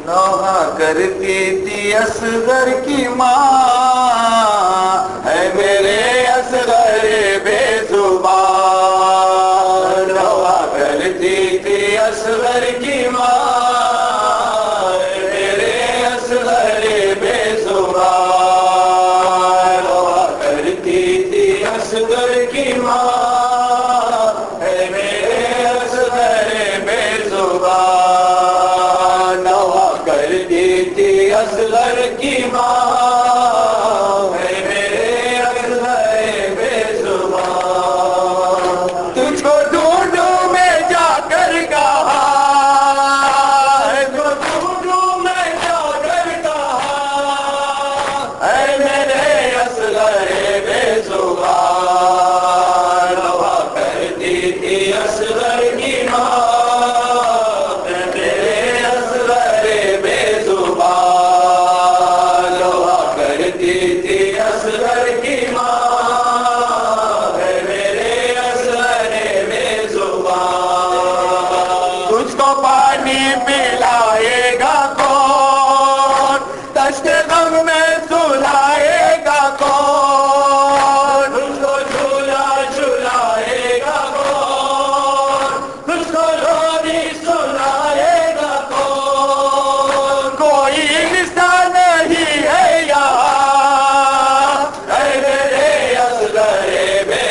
نوحہ کرتی تھی اصغر کی ماں، ہے میرے اصغر بے زبان، نوحہ کرتی تھی اصغر کی ماں، ہے میرے اصغر بے زبان، نوحہ کرتی تھی اصغر کی ماں، ہے میرے اصغر بے زبان، نوحہ کرتی تھی اصغر کی ماں، ہے میرے اصغر بے زبان، تجھ کو ڈھونڈوں میں جا کر کہا، تجھ کو ڈھونڈوں میں جا کر کہا، ہے میرے اصغر بے زبان، نوحہ کرتی تھی اصغر کی ماں، ہے میرے اصغر بے زبان، نوحہ کرتی تھی اصغر کی ماں، ہے میرے اصغر بے زبان، تجھ کو پانی پلائے گا کون، دشت غم میں سلائے گا کون، تجھ کو جھولا جھلائے گا کون، تجھ کو لوری سنائے گا کون، کوئی نشان نہیں ہے یہاں، ہے میرے اصغر بے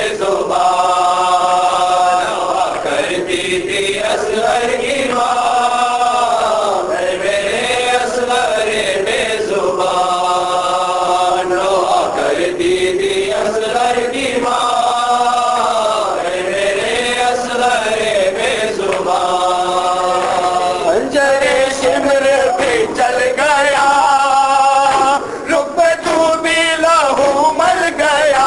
زبان، نوحہ کرتی تھی اصغر کی ماں، ہے میرے اصغر بے زبان، نوحہ کرتی تھی اصغر کی ماں، ہے میرے اصغر بے زبان، پنجرے شمر پہ چل گیا، رخ پہ تو بھی لہو مل گیا،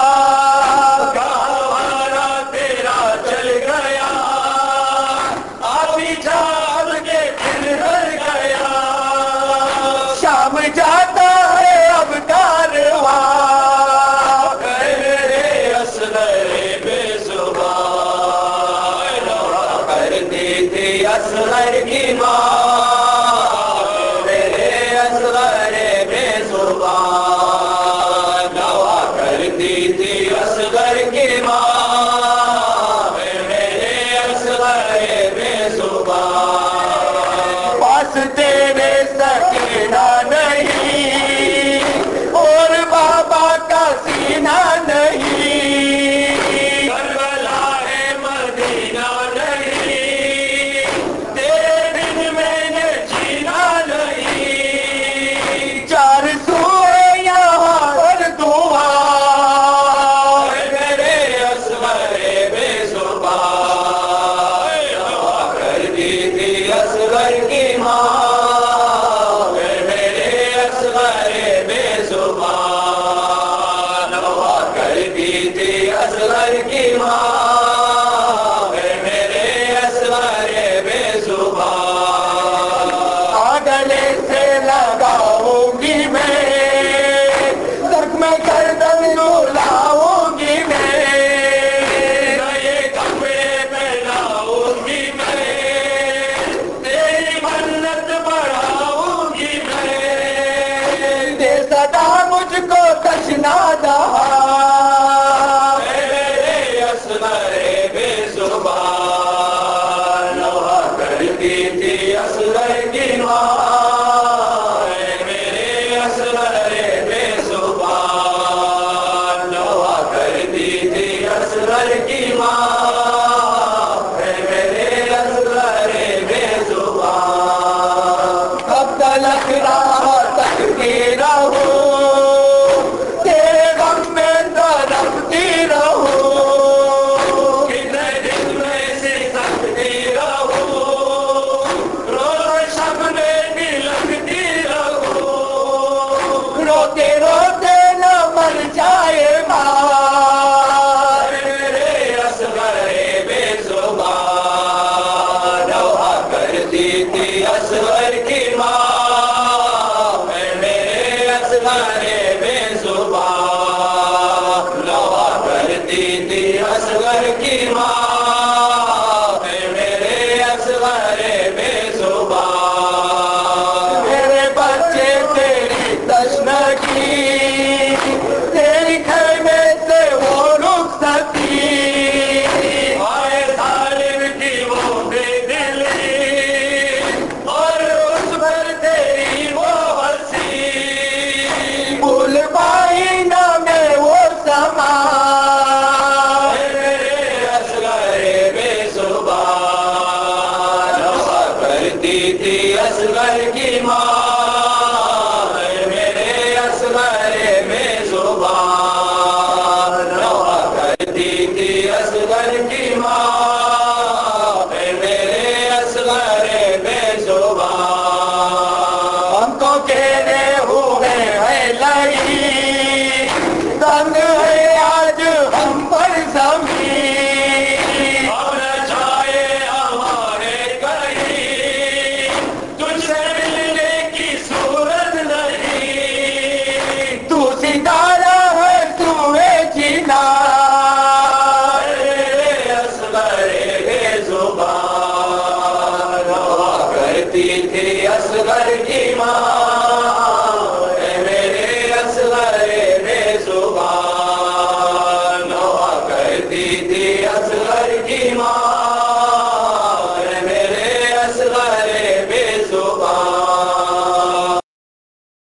گہوارہ تیرا چل گیا، آبی جاب کے پھر ہل گیا، شام جاتا ہے اب کارواں، ہے میرے اصغر بے زبان، نوحہ کرتی تھی اصغر کی ماں، میرے اصغر بے زبان، نوحہ کرتی تھی اصغر کی ماں، میرے اصغر بے زبان، پاس تیرے سکینہ نہیں اور بابا کا سینہ نہیں، کربلا ہے مدینہ نہیں، تیرے بن میں نے جینا نہیں، چار سو ہے یہاں پر دعا، ہے میرے اصغر بے زبان، نوحہ کرتی تھی اصغر کی ماں، ہے میرے اصغر بے زبان، نوحہ کرتی تھی اصغر کی ماں، ہے میرے اصغر بے زبان، گلے سے لگاؤں گی میں زخم گردن ڈولاؤں گی میں، نئے کپڑے پہناؤں گی میں، تیری منت بڑھاؤں گی میں، دے صدا مجھ کو تشنا دہا، ہے میرے اصغر بے زبان، نوحہ کرتی تھی اصغر کی ماں، ہے میرے اصغر بے زبان، نوحہ کرتی تھی اصغر کی ماں، ہے میرے اصغر بے زبان، اب تلک راہ تکتی رہوں، تیرے غم میں تڑپتی رہوں، کتنے دن میں سکھتی رہوں، روز شب میں بھی لگتی رہوں، روتے روتے نہ مر جائے ماں، ہے میرے اصغر بے زبان، نوحہ کرتی تھی اصغر کی ماں، ہے میرے اصغر بے زبان، نوحہ کرتی تھی اصغر کی ماں، ہے میرے اصغر بے زبان، اصغر کی ماں میرے اصغر بے زبان رویا کرتی تھی اصغر کی ماں میرے اصغر بے زبان ہم کو کہنے ہوئے ہیں لئی تنگ ہے آج ہم پر زمین اور چھائے ہمارے کہیں تجھ سے ملنے کی صورت نہیں تو ستارہ ہے تو ہے چنار اصغر بے زبان ہوا کرتی تھی اصغر کی ماں میرے اصغر بے زبان ہوا کرتی تھی اصغر کی ماں